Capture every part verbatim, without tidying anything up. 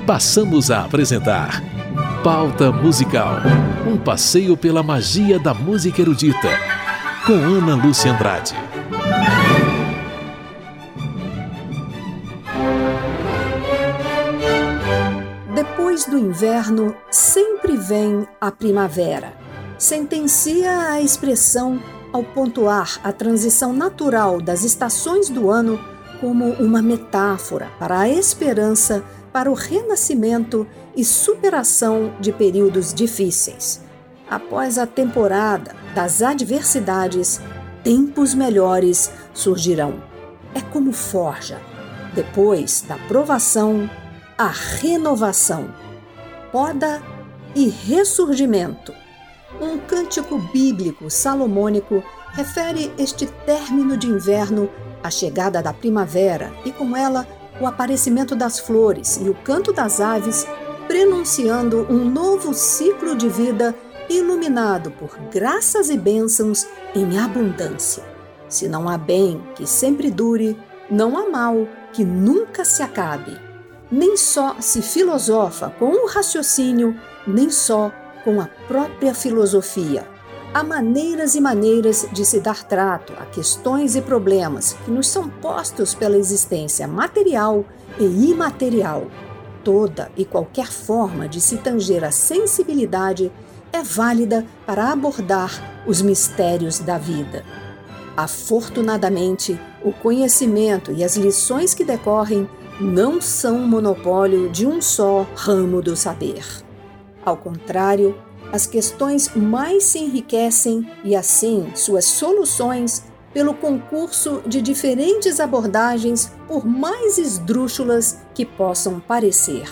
passamos a apresentar Pauta Musical, um passeio pela magia da música erudita, com Ana Lúcia Andrade. Depois do inverno, sempre vem a primavera. Sentencia a expressão ao pontuar a transição natural das estações do ano como uma metáfora para a esperança, para o renascimento e superação de períodos difíceis. Após a temporada das adversidades, tempos melhores surgirão. É como forja. Depois da provação, a renovação. Poda e ressurgimento. Um cântico bíblico salomônico refere este término de inverno à chegada da primavera e, com ela, o aparecimento das flores e o canto das aves, prenunciando um novo ciclo de vida iluminado por graças e bênçãos em abundância. Se não há bem que sempre dure, não há mal que nunca se acabe. Nem só se filosofa com o raciocínio, nem só com a própria filosofia. Há maneiras e maneiras de se dar trato a questões e problemas que nos são postos pela existência material e imaterial. Toda e qualquer forma de se tanger a sensibilidade é válida para abordar os mistérios da vida. Afortunadamente, o conhecimento e as lições que decorrem não são monopólio de um só ramo do saber. Ao contrário, as questões mais se enriquecem e, assim, suas soluções pelo concurso de diferentes abordagens, por mais esdrúxulas que possam parecer.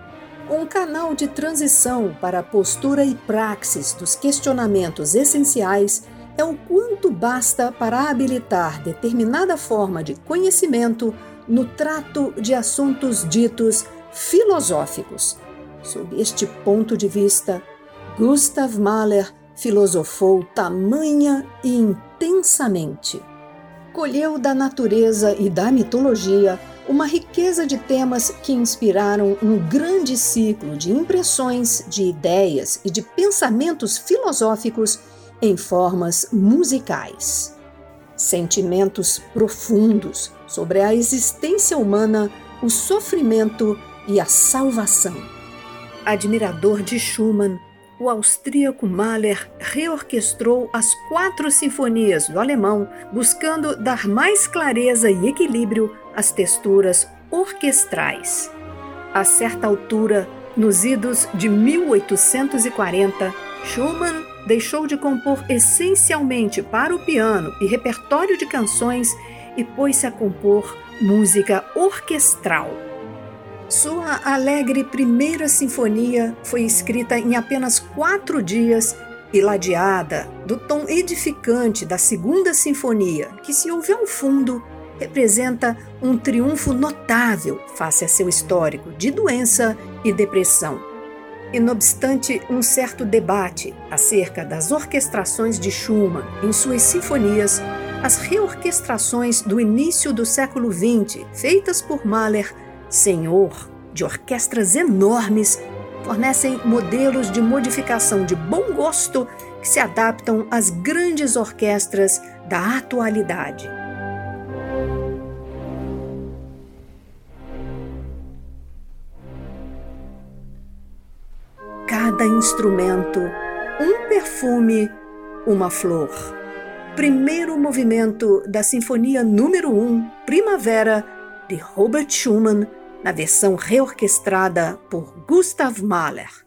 Um canal de transição para a postura e praxis dos questionamentos essenciais é o quanto basta para habilitar determinada forma de conhecimento no trato de assuntos ditos filosóficos. Sob este ponto de vista, Gustav Mahler filosofou tamanha e intensamente. Colheu da natureza e da mitologia uma riqueza de temas que inspiraram um grande ciclo de impressões, de ideias e de pensamentos filosóficos em formas musicais. Sentimentos profundos sobre a existência humana, o sofrimento e a salvação. Admirador de Schumann, o austríaco Mahler reorquestrou as quatro sinfonias do alemão, buscando dar mais clareza e equilíbrio às texturas orquestrais. A certa altura, nos idos de mil oitocentos e quarenta, Schumann deixou de compor essencialmente para o piano e repertório de canções e pôs-se a compor música orquestral. Sua alegre primeira sinfonia foi escrita em apenas quatro dias e ladeada do tom edificante da segunda sinfonia, que, se ouve ao fundo, representa um triunfo notável face a seu histórico de doença e depressão. E, não obstante um certo debate acerca das orquestrações de Schumann em suas sinfonias, as reorquestrações do início do século vinte, feitas por Mahler, senhor de orquestras enormes, fornecem modelos de modificação de bom gosto que se adaptam às grandes orquestras da atualidade. Cada instrumento, um perfume, uma flor. Primeiro movimento da Sinfonia número um, Primavera, de Robert Schumann, na versão reorquestrada por Gustav Mahler.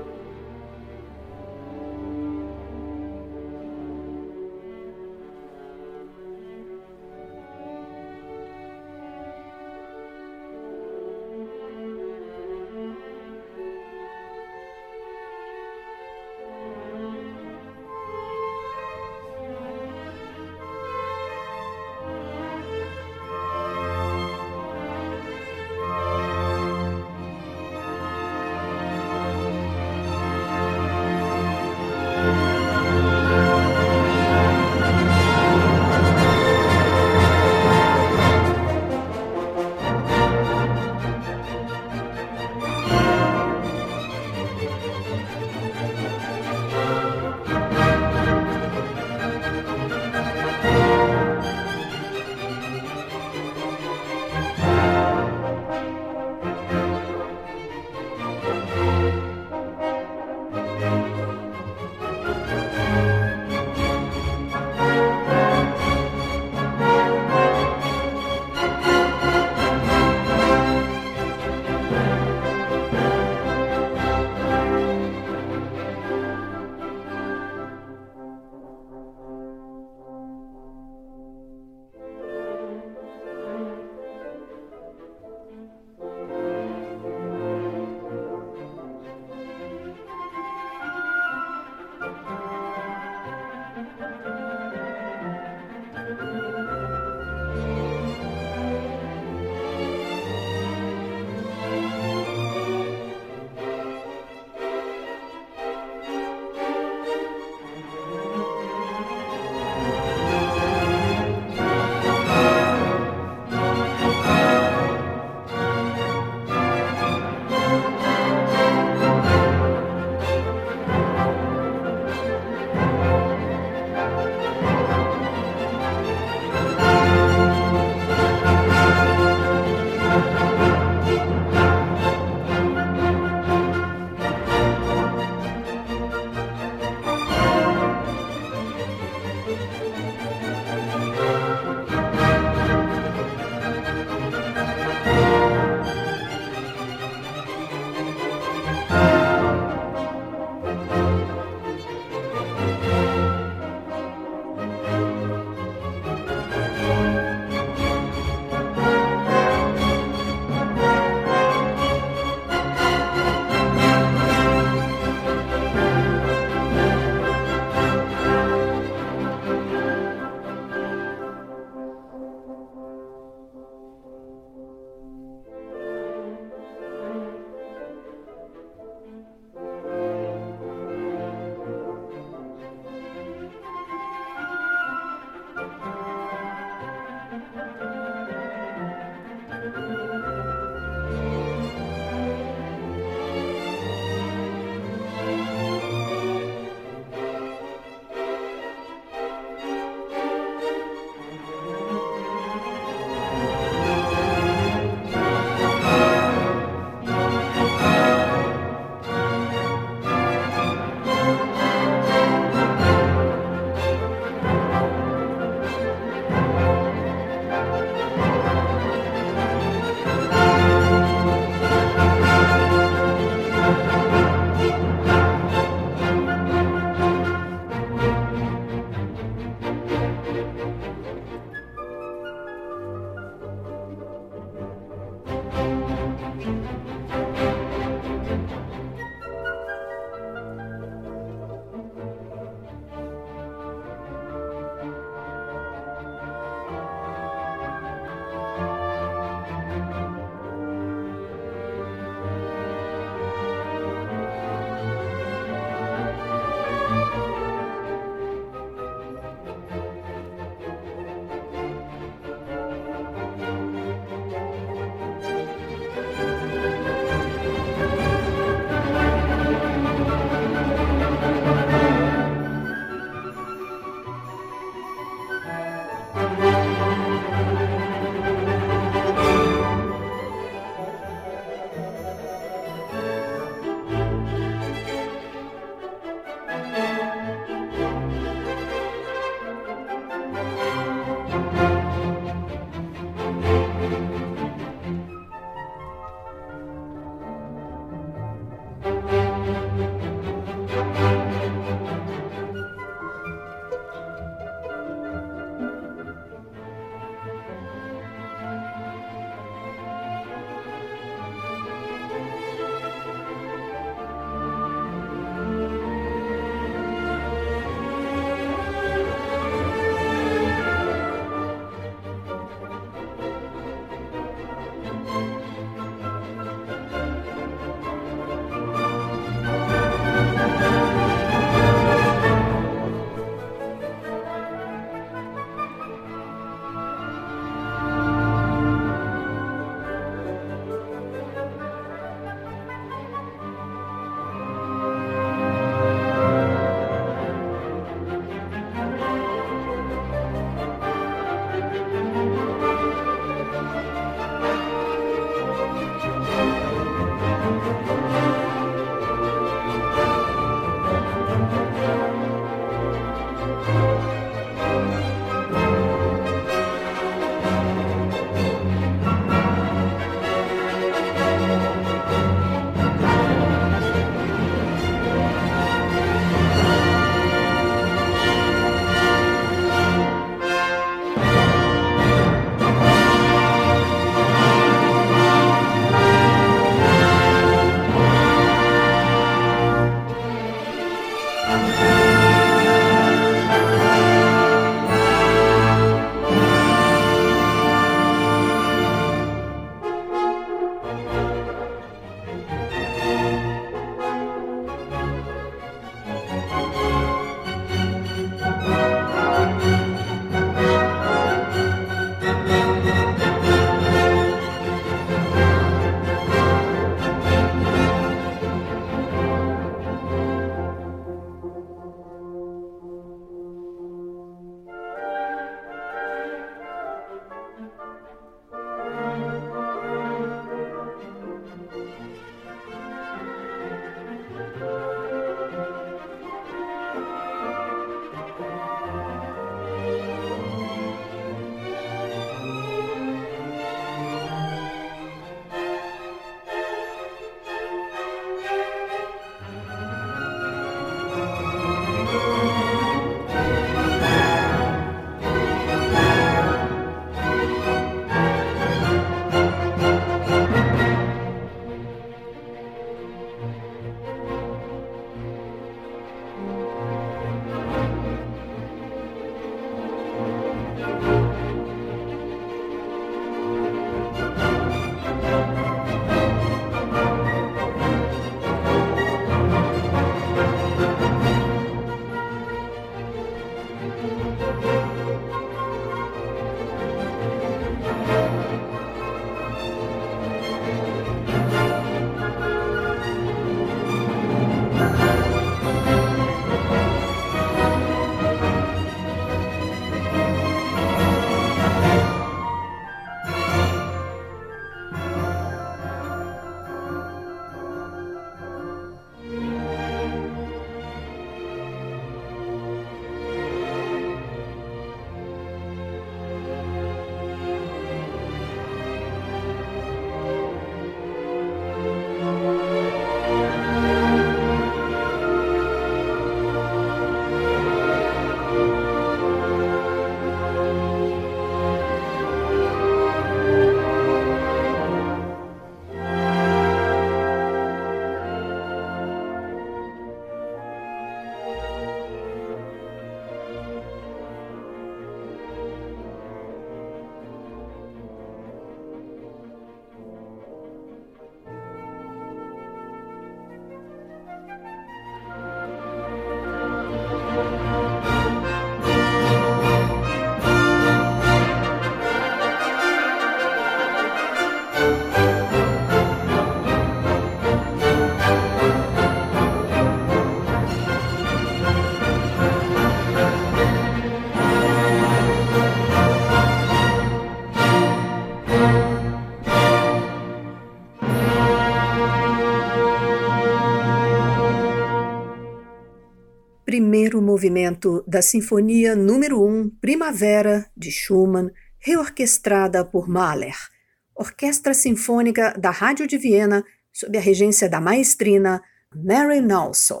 primeiro movimento da Sinfonia número um, Primavera, de Schumann, reorquestrada por Mahler, Orquestra Sinfônica da Rádio de Viena, sob a regência da maestrina Mary Alsop.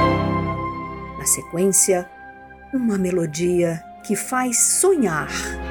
Na sequência, uma melodia que faz sonhar.